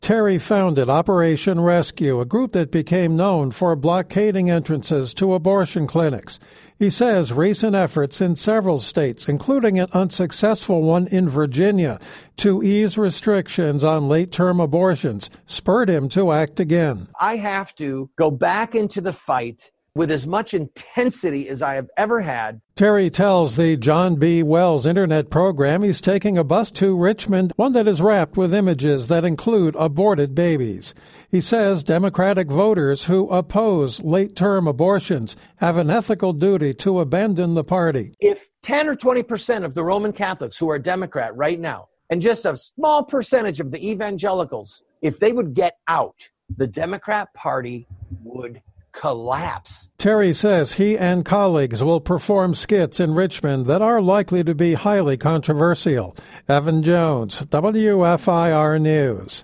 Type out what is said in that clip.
Terry founded Operation Rescue, a group that became known for blockading entrances to abortion clinics. He says recent efforts in several states, including an unsuccessful one in Virginia, to ease restrictions on late-term abortions, spurred him to act again. I have to go back into the fight with as much intensity as I have ever had. Terry tells the John B. Wells Internet program he's taking a bus to Richmond, one that is wrapped with images that include aborted babies. He says Democratic voters who oppose late-term abortions have an ethical duty to abandon the party. If 10 or 20% of the Roman Catholics who are Democrat right now, and just a small percentage of the evangelicals, if they would get out, the Democrat Party would collapse. Terry says he and colleagues will perform skits in Richmond that are likely to be highly controversial. Evan Jones, WFIR News.